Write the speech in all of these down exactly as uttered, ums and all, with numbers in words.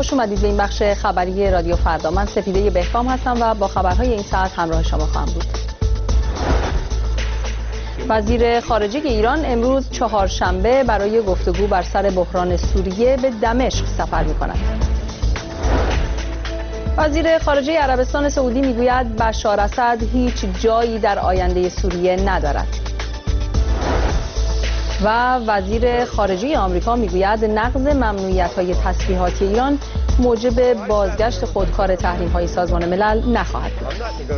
خوش اومدید به این بخش خبری رادیو فردا. من سپیده بهکام هستم و با خبرهای این ساعت همراه شما خواهم بود. وزیر خارجه ایران امروز چهارشنبه برای گفتگو بر سر بحران سوریه به دمشق سفر می‌کند. وزیر خارجه عربستان سعودی میگوید بشار اسد هیچ جایی در آینده سوریه ندارد. و وزیر خارجه آمریکا میگوید نقض ممنوعیت‌های تسلیحاتی ایران موجب بازگشت خودکار تحریم‌های سازمان ملل نخواهد بود.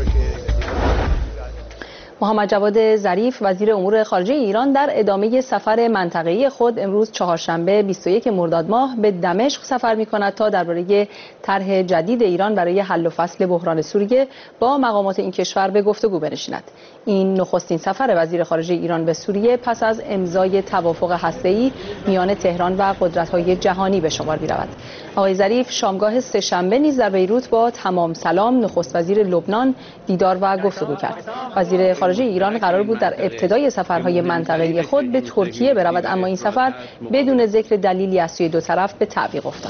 محمد جواد ظریف وزیر امور خارجه ایران در ادامه سفر منطقه‌ای خود امروز چهارشنبه بیست و یکم مرداد ماه به دمشق سفر می‌کند تا درباره طرح جدید ایران برای حل و فصل بحران سوریه با مقامات این کشور به گفتگو بنشیند. این نخستین سفر وزیر خارجه ایران به سوریه پس از امضای توافق هسته‌ای میان تهران و قدرت‌های جهانی به شمار می‌رود. آقای ظریف شامگاه سه‌شنبه نیز در بیروت با تمام سلام نخست وزیر لبنان دیدار و گفتگو کرد. وزیر خارجه ایران قرار بود در ابتدای سفرهای منطقه‌ای خود به ترکیه برود، اما این سفر بدون ذکر دلیلی از سوی دو طرف به تعویق افتاد.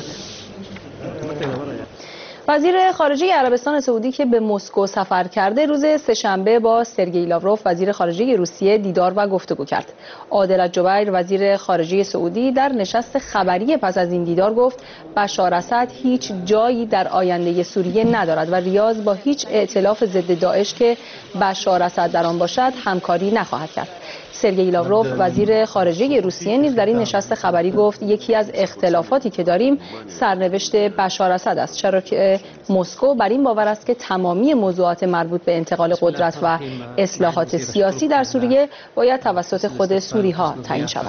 وزیر خارجه عربستان سعودی که به مسکو سفر کرده روز سه‌شنبه با سرگئی لاوروف وزیر خارجه روسیه دیدار و گفتگو کرد. عادل الجبیر وزیر خارجه سعودی در نشست خبری پس از این دیدار گفت بشار اسد هیچ جایی در آینده سوریه ندارد و ریاض با هیچ ائتلاف ضد داعش که بشار اسد در آن باشد همکاری نخواهد کرد. سرگئی لاوروف وزیر خارجه روسیه نیز در این نشست خبری گفت یکی از اختلافاتی که داریم سرنوشت بشار اسد است، چرا که مسکو بر این باور است که تمامی موضوعات مربوط به انتقال قدرت و اصلاحات سیاسی در سوریه باید توسط خود سوری‌ها تعیین شود.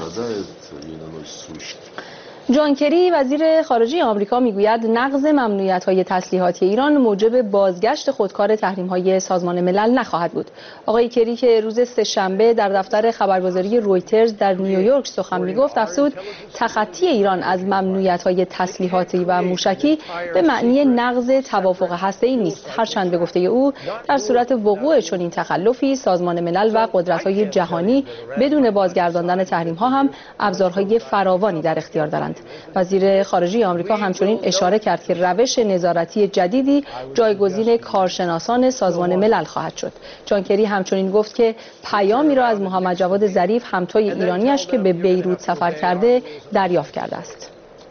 جان کری وزیر خارجه آمریکا میگوید نقض ممنوعیت‌های تسلیحاتی ایران موجب بازگشت خودکار تحریم‌های سازمان ملل نخواهد بود. آقای کری که روز سه‌شنبه در دفتر خبرگزاری رویترز در نیویورک سخن میگفت افزود تخطی ایران از ممنوعیت‌های تسلیحاتی و موشکی به معنی نقض توافق هسته‌ای نیست، هرچند به گفته او در صورت وقوع چنین تخلفی سازمان ملل و قدرت‌های جهانی بدون بازگرداندن تحریم‌ها هم ابزارهای فراوانی در اختیار دارند. وزیر خارجه آمریکا همچنین اشاره کرد که روش نظارتی جدیدی جایگزین کارشناسان سازمان ملل خواهد شد. جان کری همچنین گفت که پیامی را از محمد جواد ظریف همتای ایرانیش که به بیروت سفر کرده دریافت کرده است.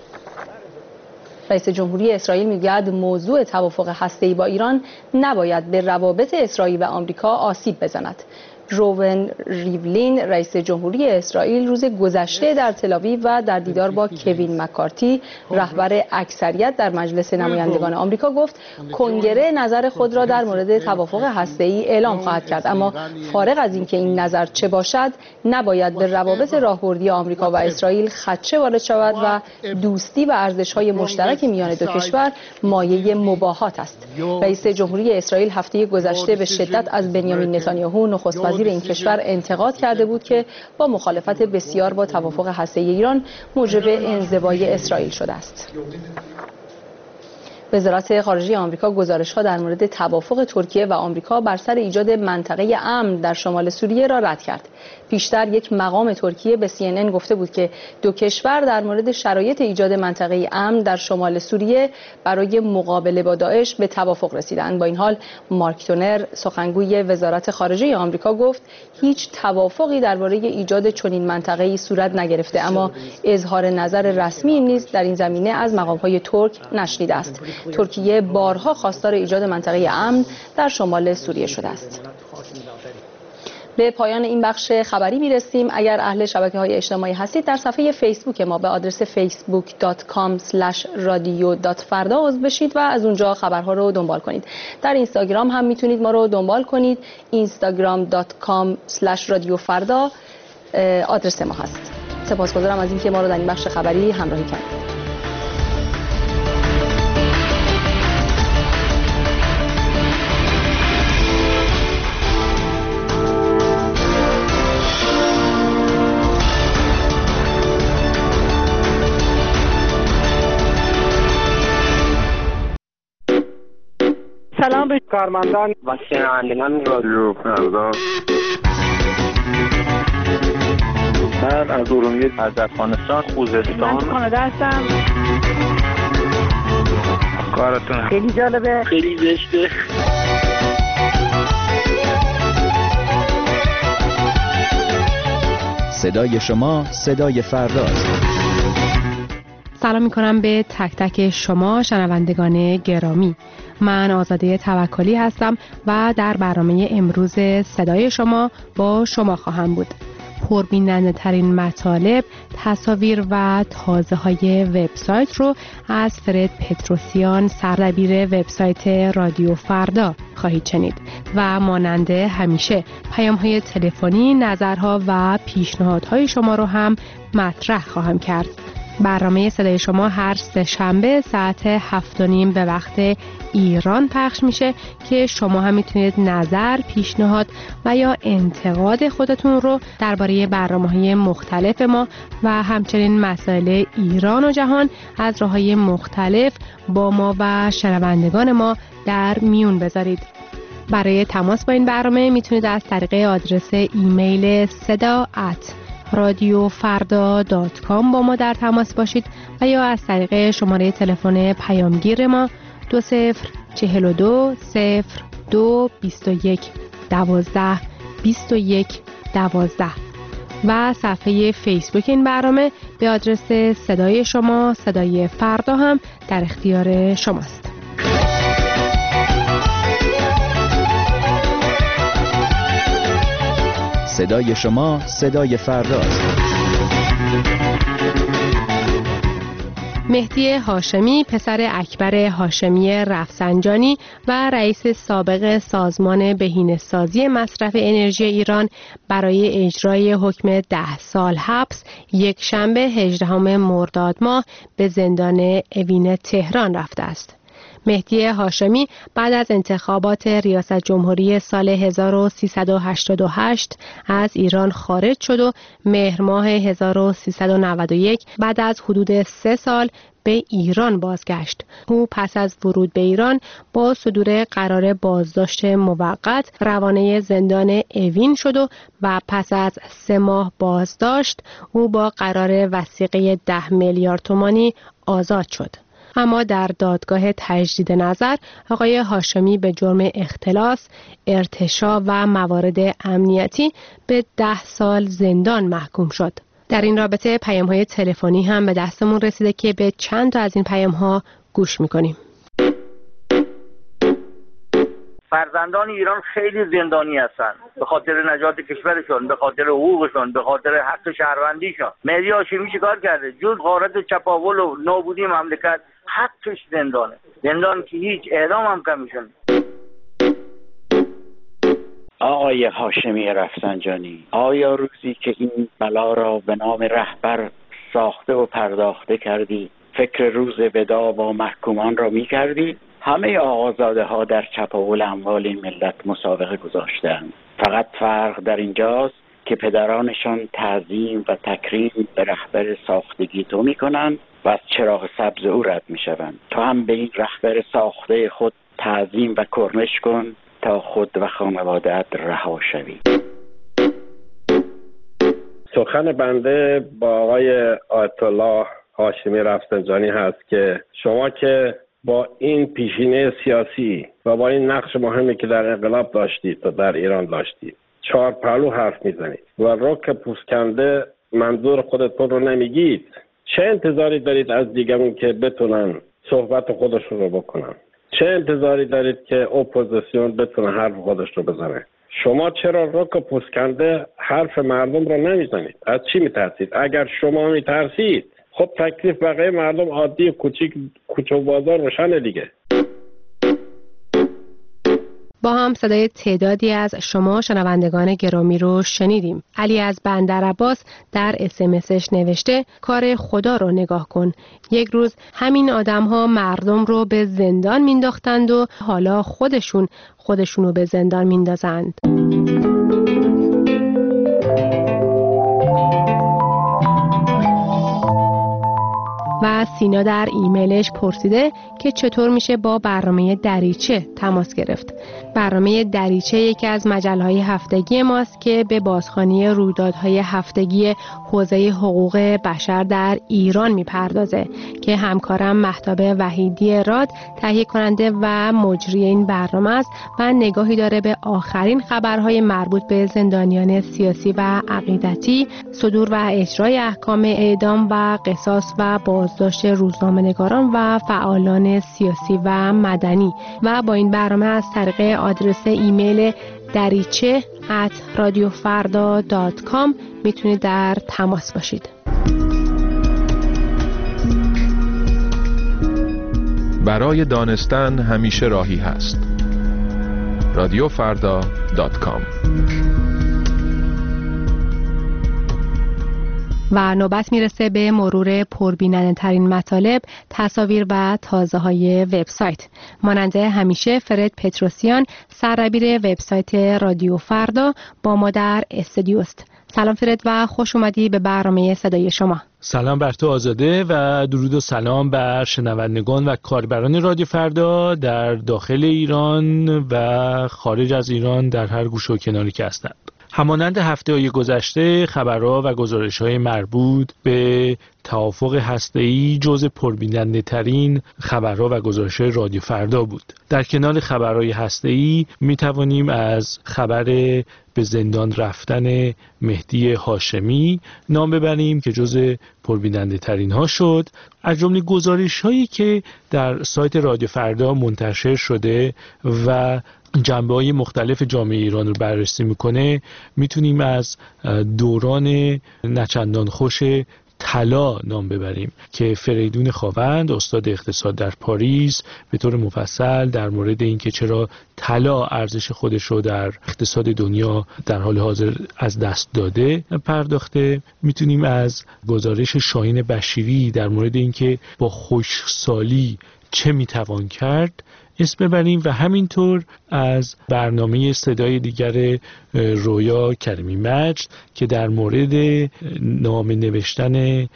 رئیس جمهوری اسرائیل میگوید موضوع توافق هسته‌ای با ایران نباید به روابط اسرائیل و آمریکا آسیب بزند. روون ریولین رئیس جمهوری اسرائیل روز گذشته در تل‌آویو و در دیدار با کوین مکارتی رهبر اکثریت در مجلس نمایندگان آمریکا گفت کنگره نظر خود را در مورد توافق هسته‌ای اعلام خواهد کرد، اما فارغ از اینکه این نظر چه باشد نباید به روابط راهبردی آمریکا و اسرائیل خدشه وارد شود و دوستی و ارزش‌های مشترک میان دو کشور مایه مباهات است. رئیس جمهوری اسرائیل هفته گذشته به شدت از بنیامین نتانیاهو نخست وزیر این کشور انتقاد کرده بود که با مخالفت بسیار با توافق هسته‌ای ایران موجب انزوای اسرائیل شده است. وزارت خارجه آمریکا گزارش‌ها در مورد توافق ترکیه و آمریکا بر سر ایجاد منطقه امن در شمال سوریه را رد کرد. پیشتر یک مقام ترکیه به سی ان ان گفته بود که دو کشور در مورد شرایط ایجاد منطقه امن در شمال سوریه برای مقابله با داعش به توافق رسیدند. با این حال مارک تونر سخنگوی وزارت خارجه آمریکا گفت هیچ توافقی درباره ایجاد چنین منطقه‌ای صورت نگرفته، اما اظهار نظر رسمی نیز در این زمینه از مقام‌های ترک نشنیده است. ترکیه بارها خواستار ایجاد منطقه امن در شمال سوریه شده است. به پایان این بخش خبری میرسیم. اگر اهل شبکه‌های اجتماعی هستید در صفحه فیسبوک ما به آدرس فیسبوک دات کام اسلش رادیو دات فردا عضو بشید و از اونجا خبرها رو دنبال کنید. در اینستاگرام هم میتونید ما رو دنبال کنید. اینستاگرام دات کام اسلش رادیو فردا آدرس ما هست. سپاسگزارم از اینکه ما رو در این بخش خبری همراهی کردید. سلام به کارمندان و شنوندگان رادیو فردا. من از ارومیه، از افغانستان، خوزستان، من کانادا هستم. براتون. خیلی جالبه، خیلی زشته. صدای شما صدای فرداست. سلام میکنم به تک تک شما شنوندگان گرامی. من آزاده توکلی هستم و در برنامه امروز صدای شما با شما خواهم بود. پربیننده ترین مطالب، تصاویر و تازه های وبسایت رو از فرد پتروسیان، سردبیر وبسایت رادیو فردا خواهید شنید و مانند همیشه پیام های تلفنی، نظرها و پیشنهادهای شما رو هم مطرح خواهم کرد. برنامه صدای شما هر سه شنبه ساعت هفت و نیم به وقت ایران پخش میشه که شما هم میتونید نظر، پیشنهاد و یا انتقاد خودتون رو درباره برنامه‌های مختلف ما و همچنین مسائل ایران و جهان از راه‌های مختلف با ما و شنوندگان ما در میون بذارید. برای تماس با این برنامه میتونید از طریق آدرس ایمیل صدا ات رادیو فردا دات کام با ما در تماس باشید و یا از طریق شماره تلفن پیامگیر ما دو صفر چهل و دو صفر دو بیست و یک دوازده بیست و یک دوازده و صفحه فیسبوک این برنامه به آدرس صدای شما صدای فردا هم در اختیار شماست. صدای شما صدای فرداست. مهدی هاشمی پسر اکبر هاشمی رفسنجانی و رئیس سابق سازمان بهینه‌سازی مصرف انرژی ایران برای اجرای حکم ده سال حبس یک شنبه هجدهم مرداد ماه به زندان اوین تهران رفته است. مهدی هاشمی بعد از انتخابات ریاست جمهوری سال هزار و سیصد و هشتاد و هشت از ایران خارج شد و مهر ماه هزار و سیصد و نود و یک بعد از حدود سه سال به ایران بازگشت. او پس از ورود به ایران با صدور قرار بازداشت موقت روانه زندان اوین شد و, و پس از سه ماه بازداشت او با قرار وثیقه ده میلیارد تومانی آزاد شد. اما در دادگاه تجدید نظر آقای هاشمی به جرم اختلاس، ارتشاء و موارد امنیتی به ده سال زندان محکوم شد. در این رابطه پیام‌های تلفنی هم به دستمون رسیده که به چند تا از این پیام‌ها گوش می‌کنیم. فرزندان ایران خیلی زندانی هستن به خاطر نجات کشورشون، به خاطر حقوقشون، به خاطر حق شهروندیشون. مهدی هاشمی چیکار کرده؟ جز غارت چپاول و نابودی مملکت حقش زندانه. زندان که هیچ، اعدام هم کمیشون. آقای هاشمی رفسنجانی، آیا روزی که این بلا را به نام رهبر ساخته و پرداخته کردی فکر روز ودا با محکومان را می کردی؟ همه آقازاده ها در چپاول اموال این ملت مسابقه گذاشتند. فقط فرق در اینجاست که پدرانشان تعظیم و تکریم به رهبر ساختگی تو می کنند و از چراغ سبز او رد می شوند. تو هم به این رهبر ساخته خود تعظیم و کرنش کن تا خود و خانواده‌ات رها شوی. سخن بنده با آقای آیت الله هاشمی رفسنجانی هست که شما که با این پیشینه سیاسی و با این نقش مهمی که در انقلاب داشتید و در ایران داشتید چهار پهلو حرف میزنید و رک پوسکنده منظور خودتون رو نمیگید، چه انتظاری دارید از دیگرون که بتونن صحبت خودشون رو بکنن؟ چه انتظاری دارید که اپوزیسیون بتونه حرف خودش رو بزنه؟ شما چرا رک پوسکنده حرف مردم رو نمیزنید؟ از چی میترسید؟ اگر شما میترسید خب تکلیف بقیه مردم عادی کوچیک کوچه و بازار روشنه دیگه. با هم صدای تعدادی از شما شنوندگان گرامی رو شنیدیم. علی از بندرعباس در اس ام اسش نوشته کار خدا رو نگاه کن. یک روز همین آدم‌ها مردم رو به زندان مینداختند و حالا خودشون خودشونو به زندان میندازند. و سینا در ایمیلش پرسیده که چطور میشه با برنامه دریچه تماس گرفت. برنامه دریچه یکی از مجله‌های هفتگی ماست که به بازخوانی رویدادهای هفتگی حوزه حقوق بشر در ایران میپردازه که همکارم مهتاب وحیدی راد تهیه کننده و مجری این برنامه است و نگاهی داره به آخرین خبرهای مربوط به زندانیان سیاسی و عقیدتی، صدور و اجرای احکام اعدام و قصاص و بازداشت روزنامه‌نگاران و فعالان سیاسی و مدنی. و با این برنامه از طریق آدرس ایمیل دریچه ات رادیو فردا دات کام میتونید در تماس باشید. برای دانستن همیشه راهی هست. رادیو فردا دات کام. و نوبت میرسه به مرور پربیننده ترین مطالب، تصاویر و تازه های وبسایت. ماننده همیشه فرد پتروسیان، سردبیر وبسایت رادیو فردا، با ما در استودیوست. سلام فرد و خوش اومدی به برنامه صدای شما. سلام بر تو آزاده و درود و سلام بر شنوندگان و کاربران رادیو فردا در داخل ایران و خارج از ایران در هر گوشه و کناری که هستند. همانند هفته‌های گذشته خبرها و گزارش‌های مربوط به توافق هسته‌ای جزء پربیننده ترین خبرها و گزارش‌های رادیو فردا بود. در کنار خبرهای هسته‌ای می‌توانیم از خبر به زندان رفتن مهدی هاشمی نام ببریم که جزء پربیننده ترین ها شد. از جمله گزارش‌هایی که در سایت رادیو فردا منتشر شده و جنبه‌های مختلف جامعه ایران رو بررسی میکنه، میتونیم از دوران نچندان خوش طلا نام ببریم که فریدون خاوند، استاد اقتصاد در پاریس، به طور مفصل در مورد اینکه چرا طلا ارزش خودش رو در اقتصاد دنیا در حال حاضر از دست داده پرداخته. میتونیم از گزارش شاهین بشیری در مورد اینکه با خشکسالی چه میتوان کرد اسم ببریم و همینطور از برنامه صدای دیگر رویا کریمی مجد که در مورد نامه نوشتن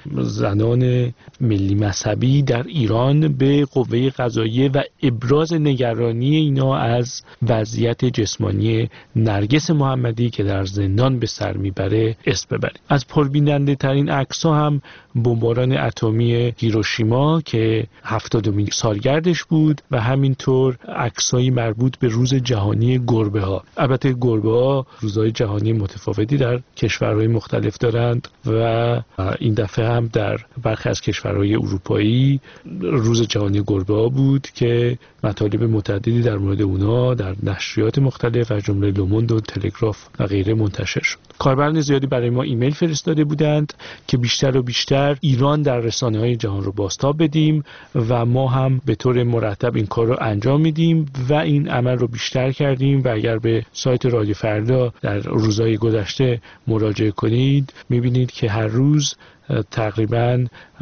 زنان ملی مذهبی در ایران به قوه قضاییه و ابراز نگرانی اینا از وضعیت جسمانی نرگس محمدی که در زندان به سر میبره اسم ببریم. از پربیننده ترین عکس‌ها هم بمباران اتمی هیروشیما که هفتادمین سالگردش بود و همینطور عکس‌های مربوط به روز جهانی گربه ها. البته گربه ها روزهای جهانی متفاوتی در کشورهای مختلف دارند و این دفعه هم در برخی از کشورهای اروپایی روز جهانی گربه ها بود که مطالب متعددی در مورد اونا در نشریات مختلف از جمله لوموند و تلگراف و غیره منتشر شد. کاربران زیادی برای ما ایمیل فرستاده بودند که بیشتر و بیشتر ایران در رسانه‌های جهان رو بازتاب بدیم و ما هم به طور مرتب این کار رو انجام میدیم و این عمل رو بیشتر کردیم و اگر به سایت رادیو فردا در روزهای گذشته مراجعه کنید میبینید که هر روز تقریباً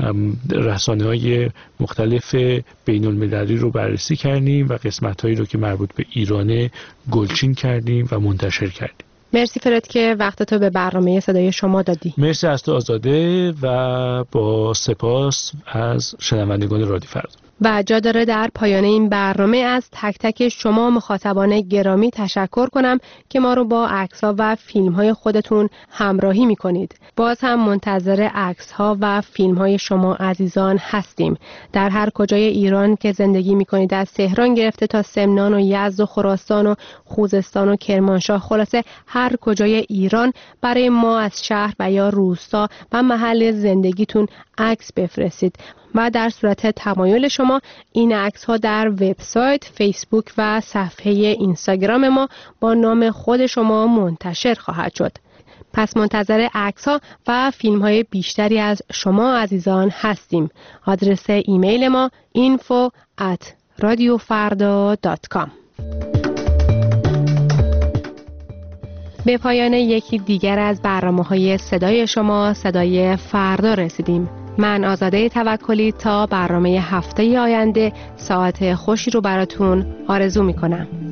رسانه‌های مختلف بین المللی رو بررسی کردیم و قسمت‌هایی رو که مربوط به ایرانه گلچین کردیم و منتشر کردیم. مرسی فرد که وقتتو به برنامه صدای شما دادی. مرسی از تو آزاده و با سپاس از شنوندگان رادیو فردا. و جا داره در پایان این برنامه از تک تک شما مخاطبان گرامی تشکر کنم که ما رو با عکس‌ها و فیلم‌های خودتون همراهی می‌کنید. باز هم منتظر عکس‌ها و فیلم‌های شما عزیزان هستیم. در هر کجای ایران که زندگی می‌کنید، از تهران گرفته تا سمنان و یزد و خراسان و خوزستان و کرمانشاه، خلاصه هر کجای ایران برای ما از شهر و یا روستا و محل زندگیتون عکس بفرستید و در صورت تمایل شما این عکس ها در وبسایت، فیسبوک و صفحه اینستاگرام ما با نام خود شما منتشر خواهد شد. پس منتظر عکس ها و فیلم های بیشتری از شما عزیزان هستیم. آدرس ایمیل ما info at radiofarda dot com. به پایان یکی دیگر از برنامه‌های صدای شما، صدای فردا رسیدیم. من آزاده توکلی تا برنامه هفته آینده ساعت خوشی رو براتون آرزو می‌کنم.